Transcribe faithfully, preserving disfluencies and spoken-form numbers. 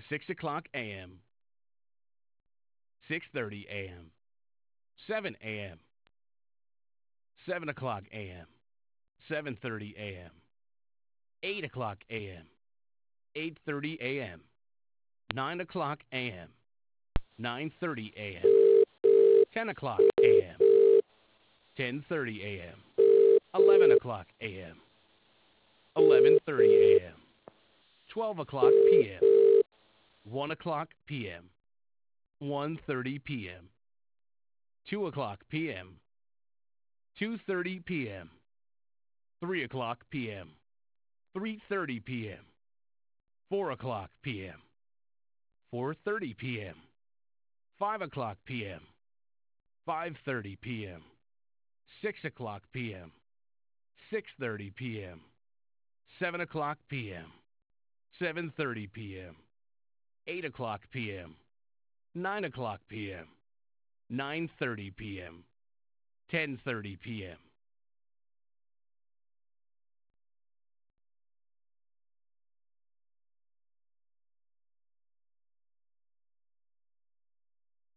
six o'clock a m, six thirty a m, seven a m, seven o'clock a m, seven thirty a m, eight o'clock a m, eight thirty a m, nine o'clock a m, nine thirty a m, ten o'clock a m, ten thirty a m, eleven o'clock a m, eleven thirty a m, twelve o'clock p m, one o'clock p m, one thirty p m, two o'clock p m, two thirty p m, three o'clock p m, three thirty p m, four o'clock p m, four thirty p m, five o'clock p m, five thirty p m, six o'clock p m, six thirty p m, seven o'clock p m, seven thirty p m, eight o'clock p m, nine o'clock p m, nine thirty p m, ten thirty p m,